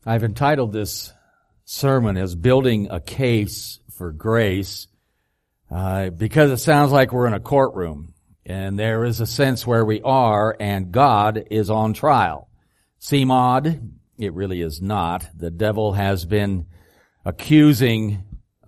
I've entitled this sermon as Building a Case for Grace because it sounds like we're in a courtroom, and there is a sense where we are and God is on trial. Seem odd? It really is not. The devil has been accusing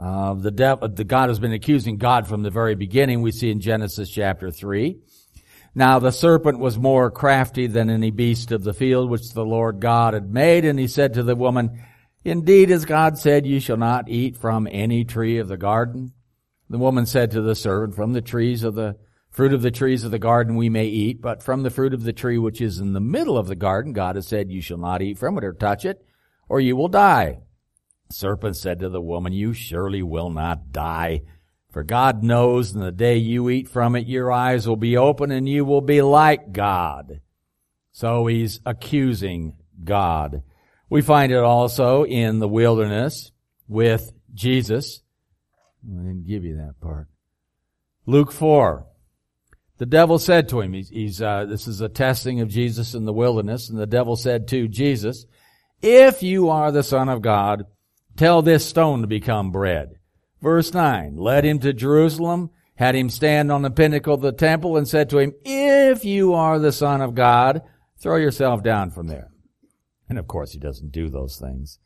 God has been accusing God from the very beginning. We see in Genesis chapter 3. Now the serpent was more crafty than any beast of the field which the Lord God had made, and he said to the woman, Indeed, as God said, you shall not eat from any tree of the garden. The woman said to the serpent, From the fruit of the trees of the garden we may eat, but from the fruit of the tree which is in the middle of the garden, God has said, You shall not eat from it or touch it, or you will die. The serpent said to the woman, You surely will not die. For God knows in the day you eat from it, your eyes will be open and you will be like God. So he's accusing God. We find it also in the wilderness with Jesus. I didn't give you that part. Luke 4. The devil said to him, this is a testing of Jesus in the wilderness, and the devil said to Jesus, If you are the Son of God, tell this stone to become bread. Verse 9, led him to Jerusalem, had him stand on the pinnacle of the temple, and said to him, If you are the Son of God, throw yourself down from there. And of course, he doesn't do those things.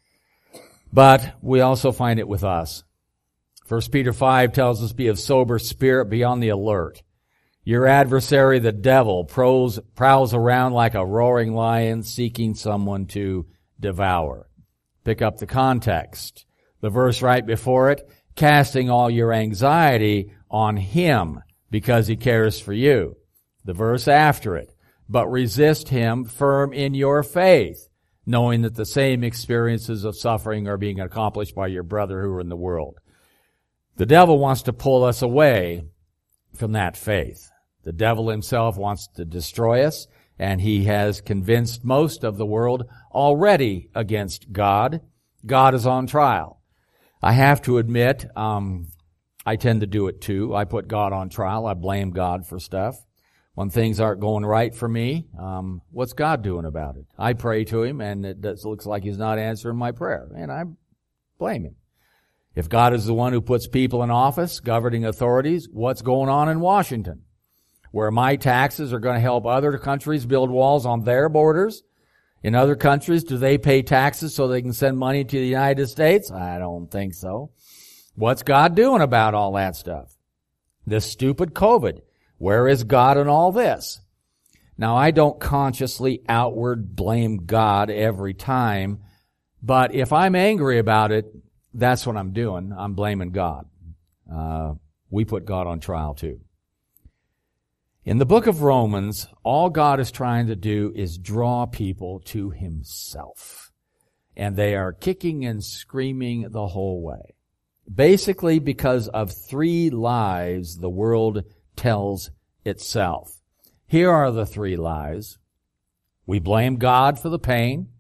But we also find it with us. 1 Peter 5 tells us, Be of sober spirit, be on the alert. Your adversary, the devil, prowls around like a roaring lion, seeking someone to devour. Pick up the context. The verse right before it, casting all your anxiety on him because he cares for you. The verse after it, but resist him firm in your faith, knowing that the same experiences of suffering are being accomplished by your brother who are in the world. The devil wants to pull us away from that faith. The devil himself wants to destroy us, and he has convinced most of the world already against God. God is on trial. I have to admit, I tend to do it too. I put God on trial. I blame God for stuff. When things aren't going right for me, what's God doing about it? I pray to him, and it looks like he's not answering my prayer, and I blame him. If God is the one who puts people in office, governing authorities, what's going on in Washington? Where my taxes are going to help other countries build walls on their borders? In other countries, do they pay taxes so they can send money to the United States? I don't think so. What's God doing about all that stuff? This stupid COVID. Where is God in all this? Now, I don't consciously outward blame God every time, but if I'm angry about it, that's what I'm doing. I'm blaming God. We put God on trial too. In the book of Romans, all God is trying to do is draw people to himself. And they are kicking and screaming the whole way. Basically because of three lies the world tells itself. Here are the three lies. We blame God for the pain.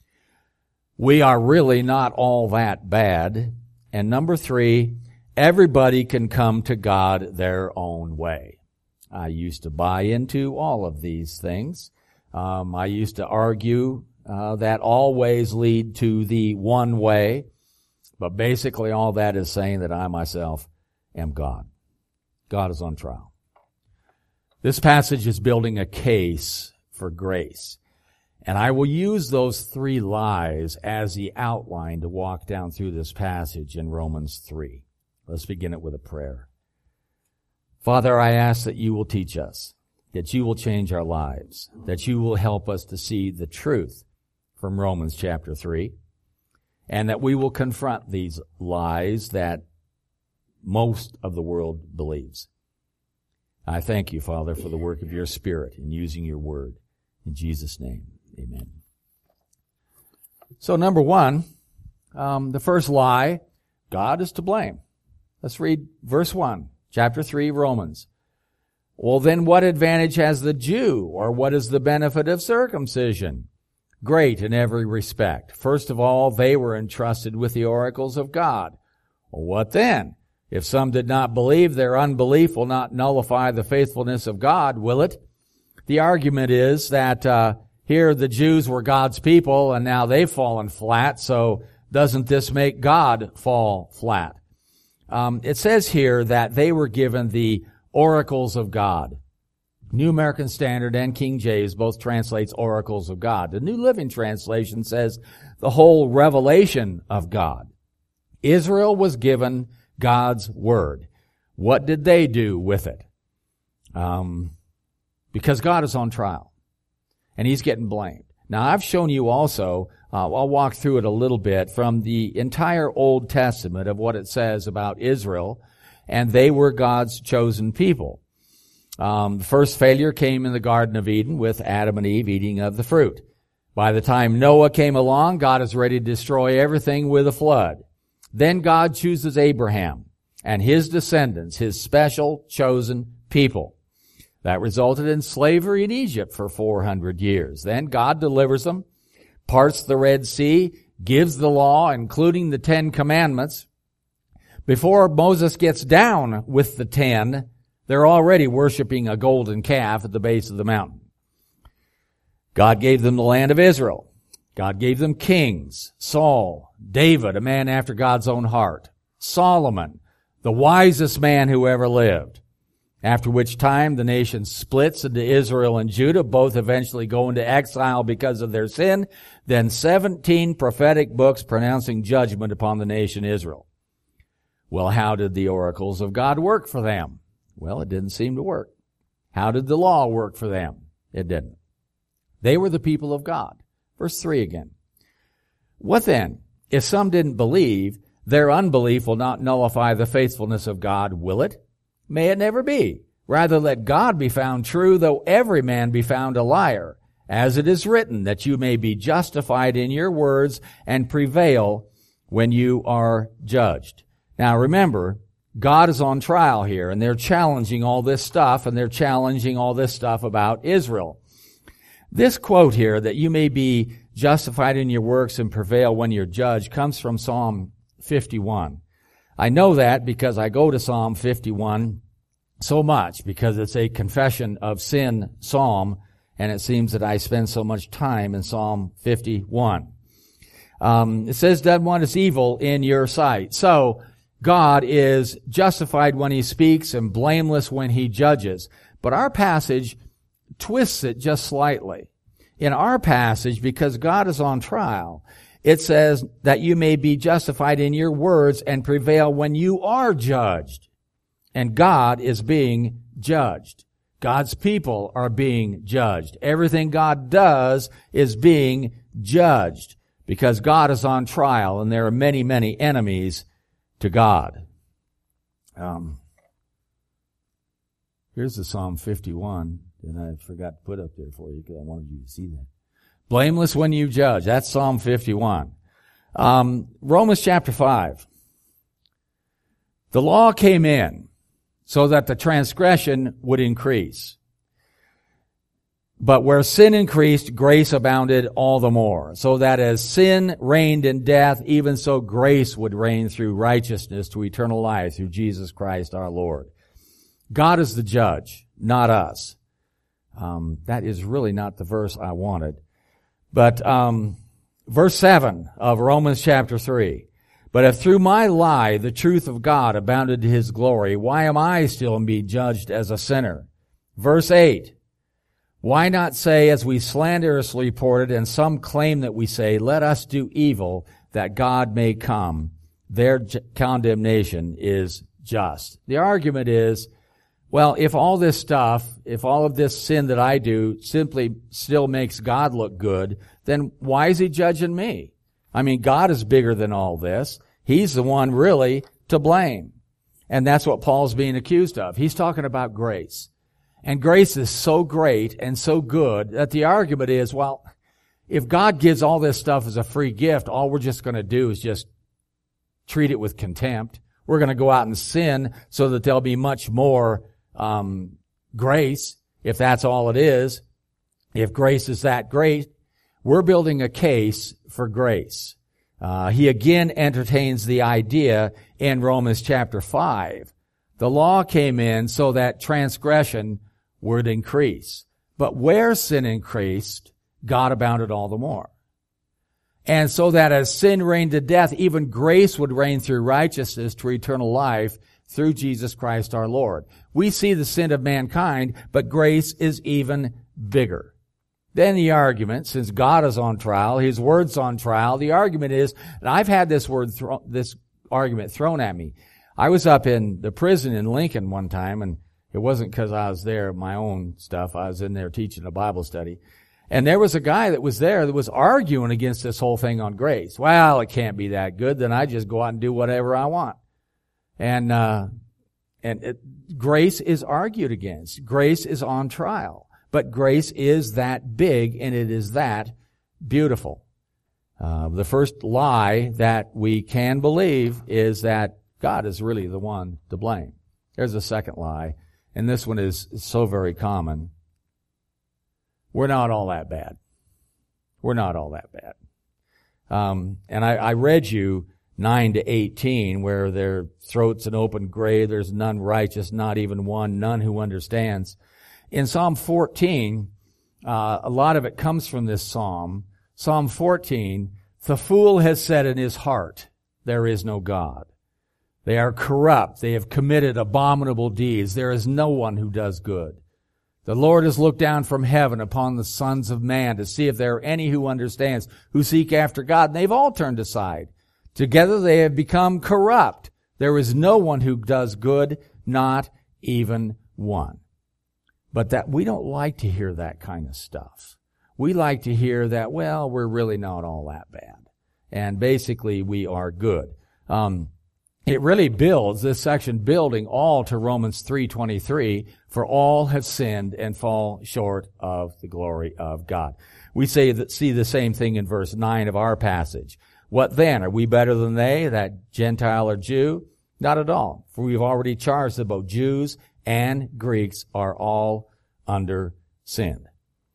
We are really not all that bad. And number 3, everybody can come to God their own way. I used to buy into all of these things. I used to argue that all ways lead to the one way. But basically all that is saying that I myself am God. God is on trial. This passage is building a case for grace. And I will use those 3 lies as the outline to walk down through this passage in Romans 3. Let's begin it with a prayer. Father, I ask that you will teach us, that you will change our lives, that you will help us to see the truth from Romans chapter 3, and that we will confront these lies that most of the world believes. I thank you, Father, for the work of your Spirit in using your word. In Jesus' name, amen. So number 1, the first lie, God is to blame. Let's read verse 1. Chapter 3, Romans. Well, then what advantage has the Jew, or what is the benefit of circumcision? Great in every respect. First of all, they were entrusted with the oracles of God. Well, what then? If some did not believe, their unbelief will not nullify the faithfulness of God, will it? The argument is that Here the Jews were God's people, and now they've fallen flat, so doesn't this make God fall flat? It says here that they were given the oracles of God. New American Standard and King James both translates oracles of God. The New Living Translation says the whole revelation of God. Israel was given God's word. What did they do with it? Because God is on trial, and He's getting blamed. Now, I've shown you also, I'll walk through it a little bit, from the entire Old Testament of what it says about Israel, and they were God's chosen people. The first failure came in the Garden of Eden with Adam and Eve eating of the fruit. By the time Noah came along, God is ready to destroy everything with a flood. Then God chooses Abraham and his descendants, his special chosen people. That resulted in slavery in Egypt for 400 years. Then God delivers them, parts the Red Sea, gives the law, including the 10 Commandments. Before Moses gets down with the 10, they're already worshiping a golden calf at the base of the mountain. God gave them the land of Israel. God gave them kings, Saul, David, a man after God's own heart, Solomon, the wisest man who ever lived. After which time the nation splits into Israel and Judah, both eventually go into exile because of their sin. Then 17 prophetic books pronouncing judgment upon the nation Israel. Well, how did the oracles of God work for them? Well, it didn't seem to work. How did the law work for them? It didn't. They were the people of God. Verse 3 again. What then? If some didn't believe, their unbelief will not nullify the faithfulness of God, will it? May it never be. Rather let God be found true, though every man be found a liar. As it is written, that you may be justified in your words and prevail when you are judged. Now remember, God is on trial here, and they're challenging all this stuff, and they're challenging all this stuff about Israel. This quote here, that you may be justified in your works and prevail when you're judged, comes from Psalm 51. I know that because I go to Psalm 51 so much, because it's a confession of sin psalm, and it seems that I spend so much time in Psalm 51. It says, "Done what is evil in your sight." So, God is justified when He speaks and blameless when He judges. But our passage twists it just slightly. In our passage, because God is on trial, it says that you may be justified in your words and prevail when you are judged. And God is being judged. God's people are being judged. Everything God does is being judged because God is on trial, and there are many, many enemies to God. Here's the Psalm 51, and I forgot to put up there for you because I wanted you to see that. Blameless when you judge. That's Psalm 51. Romans chapter 5. The law came in so that the transgression would increase. But where sin increased, grace abounded all the more. So that as sin reigned in death, even so grace would reign through righteousness to eternal life through Jesus Christ our Lord. God is the judge, not us. That is really not the verse I wanted. But verse 7 of Romans chapter 3. But if through my lie the truth of God abounded to His glory, why am I still being judged as a sinner? Verse 8. Why not say, as we slanderously reported, and some claim that we say, let us do evil, that God may come. Their condemnation is just. The argument is, well, if all this stuff, if all of this sin that I do simply still makes God look good, then why is He judging me? I mean, God is bigger than all this. He's the one really to blame. And that's what Paul's being accused of. He's talking about grace. And grace is so great and so good that the argument is, well, if God gives all this stuff as a free gift, all we're just going to do is just treat it with contempt. We're going to go out and sin so that there'll be much more grace, if that's all it is. If grace is that great, we're building a case for grace. He again entertains the idea in Romans chapter 5. The law came in so that transgression would increase. But where sin increased, God abounded all the more. And so that as sin reigned to death, even grace would reign through righteousness to eternal life through Jesus Christ our Lord. We see the sin of mankind, but grace is even bigger. Then the argument, since God is on trial, His Word's on trial, the argument is, and I've had this argument thrown at me. I was up in the prison in Lincoln one time, and it wasn't because I was there, my own stuff. I was in there teaching a Bible study. And there was a guy that was there that was arguing against this whole thing on grace. Well, it can't be that good. Then I just go out and do whatever I want. Grace is argued against. Grace is on trial. But grace is that big, and it is that beautiful. The first lie that we can believe is that God is really the one to blame. There's a second lie, and this one is so very common. We're not all that bad. We're not all that bad. And I read you 9-18, where their throat's an open grave, there's none righteous, not even one, none who understands. In Psalm 14, a lot of it comes from this psalm. Psalm 14, the fool has said in his heart, there is no God. They are corrupt. They have committed abominable deeds. There is no one who does good. The Lord has looked down from heaven upon the sons of man to see if there are any who understands, who seek after God. And they've all turned aside. Together they have become corrupt. There is no one who does good, not even one. But that we don't like to hear that kind of stuff. We like to hear that, well, we're really not all that bad. And basically we are good. It really builds, this section building all to Romans 3:23, for all have sinned and fall short of the glory of God. We see the same thing in verse 9 of our passage. What then? Are we better than they, that Gentile or Jew? Not at all. For we've already charged that both Jews and Greeks are all under sin.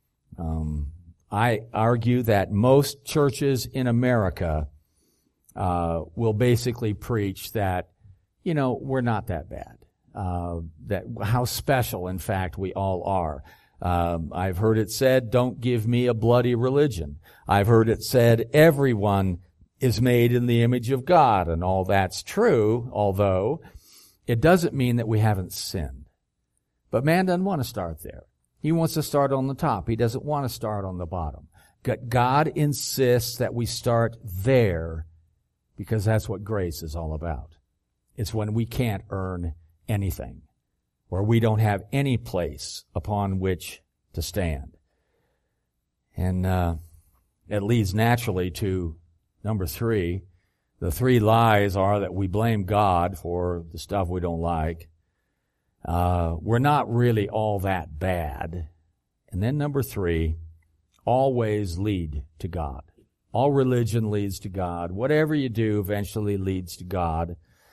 I argue that most churches in America will basically preach that, we're not that bad. That how special, in fact, we all are. I've heard it said, don't give me a bloody religion. I've heard it said, everyone is made in the image of God, and all that's true, although it doesn't mean that we haven't sinned. But man doesn't want to start there. He wants to start on the top. He doesn't want to start on the bottom. God insists that we start there because that's what grace is all about. It's when we can't earn anything, or we don't have any place upon which to stand. And it leads naturally to number 3. The 3 lies are that we blame God for the stuff we don't like. We're not really all that bad. And then number 3, always lead to God. All religion leads to God. Whatever you do eventually leads to God.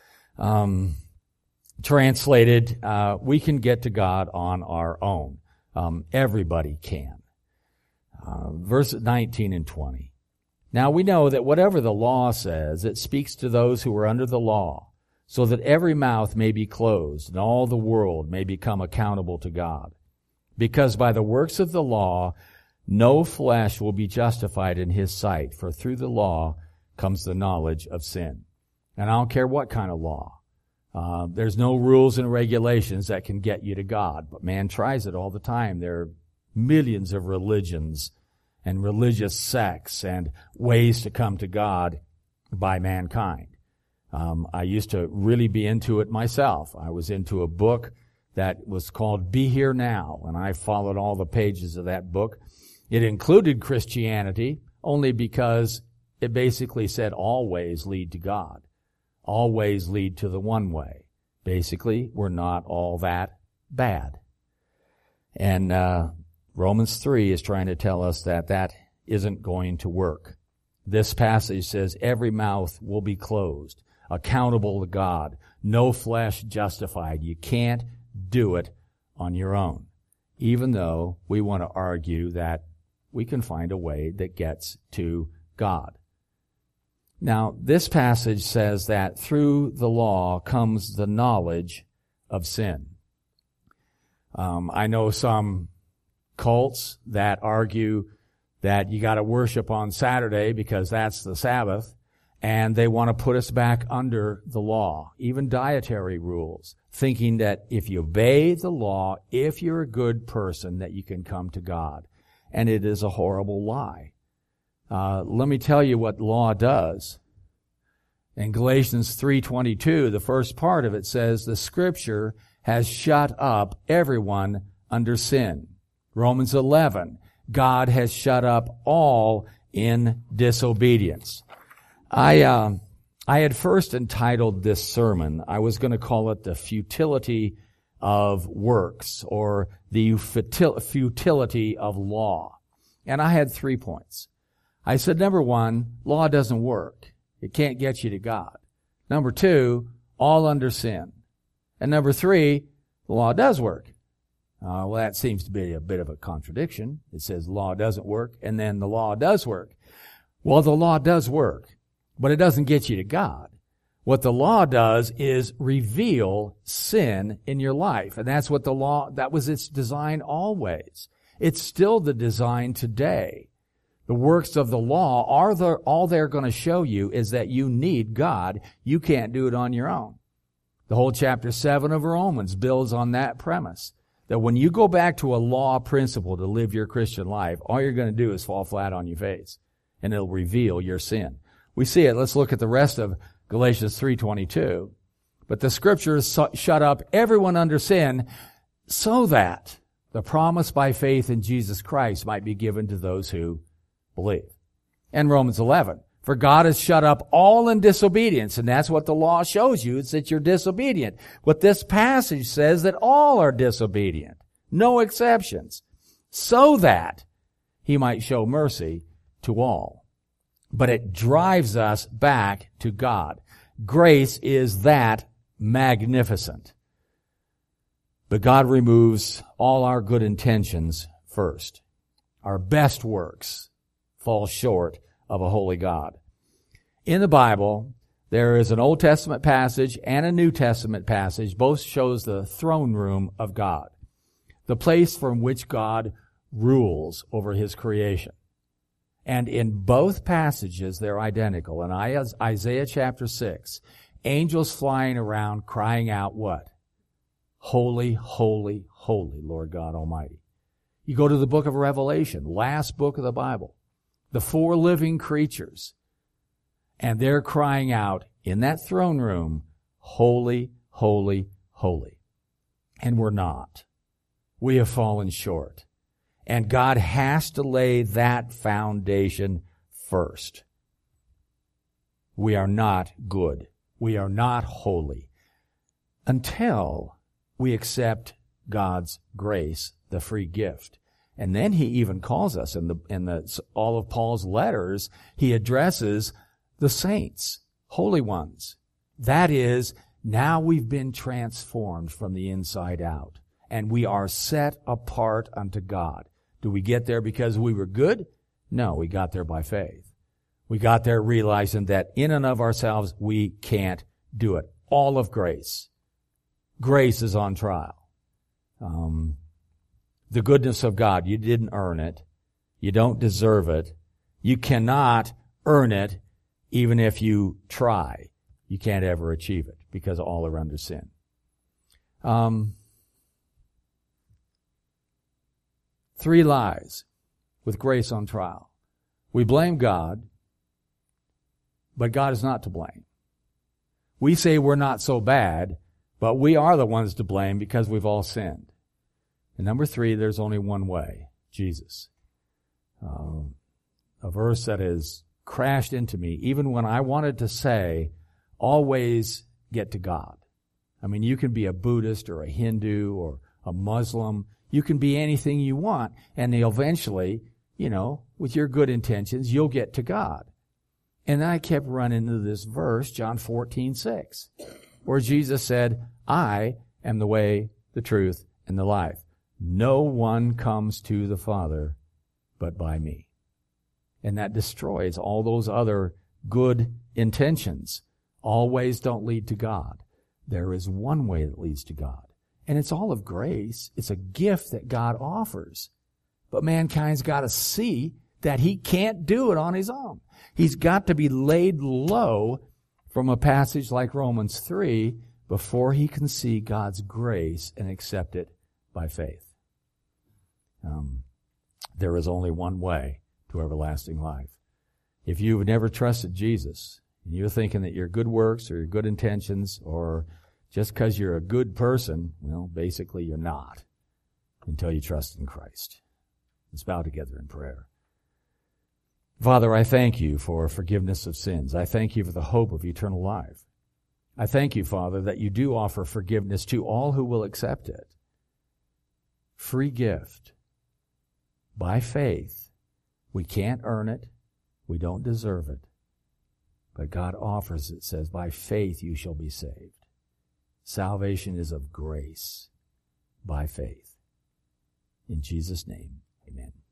Translated, we can get to God on our own. Everybody can. Verses 19 and 20. Now we know that whatever the law says, it speaks to those who are under the law, so that every mouth may be closed and all the world may become accountable to God. Because by the works of the law, no flesh will be justified in His sight, for through the law comes the knowledge of sin. And I don't care what kind of law. There's no rules and regulations that can get you to God, but man tries it all the time. There are millions of religions and religious sects and ways to come to God by mankind. I used to really be into it myself. I was into a book that was called Be Here Now, and I followed all the pages of that book. It included Christianity only because it basically said all ways lead to God. All ways lead to the one way. Basically, we're not all that bad. And Romans 3 is trying to tell us that that isn't going to work. This passage says every mouth will be closed, accountable to God, no flesh justified. You can't do it on your own, even though we want to argue that we can find a way that gets to God. Now, this passage says that through the law comes the knowledge of sin. I know some cults that argue that you got to worship on Saturday because that's the Sabbath. And they want to put us back under the law, even dietary rules, thinking that if you obey the law, if you're a good person, that you can come to God. And it is a horrible lie. Let me tell you what law does. In Galatians 3:22, the first part of it says, the Scripture has shut up everyone under sin. Romans 11, God has shut up all in disobedience. I had first entitled this sermon, I was going to call it the futility of works, or the futility of law. And I had 3 points. I said, number 1, law doesn't work. It can't get you to God. Number 2, all under sin. And number 3, the law does work. Well, that seems to be a bit of a contradiction. It says law doesn't work, and then the law does work. Well, the law does work, but it doesn't get you to God. What the law does is reveal sin in your life. And that's what the law, that was its design always. It's still the design today. The works of the law are all they're going to show you is that you need God. You can't do it on your own. The whole chapter 7 of Romans builds on that premise. That when you go back to a law principle to live your Christian life, all you're going to do is fall flat on your face. And it'll reveal your sin. We see it. Let's look at the rest of Galatians 3:22. But the Scriptures shut up everyone under sin so that the promise by faith in Jesus Christ might be given to those who believe. And Romans 11. For God has shut up all in disobedience. And that's what the law shows you. It's that you're disobedient. But this passage says that all are disobedient. No exceptions. So that he might show mercy to all. But it drives us back to God. Grace is that magnificent. But God removes all our good intentions first. Our best works fall short of a holy God. In the Bible, there is an Old Testament passage and a New Testament passage. Both shows the throne room of God, the place from which God rules over his creation. And in both passages, they're identical. In Isaiah chapter 6, angels flying around crying out what? Holy, holy, holy, Lord God Almighty. You go to the book of Revelation, last book of the Bible. The 4 living creatures, and they're crying out in that throne room, holy, holy, holy. And we're not. We have fallen short. And God has to lay that foundation first. We are not good. We are not holy until we accept God's grace, the free gift. And then he even calls us in all of Paul's letters, he addresses the saints, holy ones. That is, now we've been transformed from the inside out, and we are set apart unto God. Do we get there because we were good? No, we got there by faith. We got there realizing that in and of ourselves, we can't do it. All of grace. Grace is on trial. The goodness of God, you didn't earn it. You don't deserve it. You cannot earn it even if you try. You can't ever achieve it because all are under sin. 3 lies with grace on trial. We blame God, but God is not to blame. We say we're not so bad, but we are the ones to blame because we've all sinned. And number 3, there's only one way, Jesus. A verse that has crashed into me, even when I wanted to say, always get to God. I mean, you can be a Buddhist or a Hindu or a Muslim. You can be anything you want, and eventually, with your good intentions, you'll get to God. And I kept running into this verse, John 14:6, where Jesus said, I am the way, the truth, and the life. No one comes to the Father but by me. And that destroys all those other good intentions. All ways don't lead to God. There is one way that leads to God. And it's all of grace. It's a gift that God offers. But mankind's got to see that he can't do it on his own. He's got to be laid low from a passage like Romans 3 before he can see God's grace and accept it by faith. There is only one way to everlasting life. If you've never trusted Jesus, and you're thinking that your good works or your good intentions or just because you're a good person, well, basically you're not until you trust in Christ. Let's bow together in prayer. Father, I thank you for forgiveness of sins. I thank you for the hope of eternal life. I thank you, Father, that you do offer forgiveness to all who will accept it. Free gift. By faith. We can't earn it. We don't deserve it. But God offers it, says, by faith you shall be saved. Salvation is of grace. By faith. In Jesus' name, amen.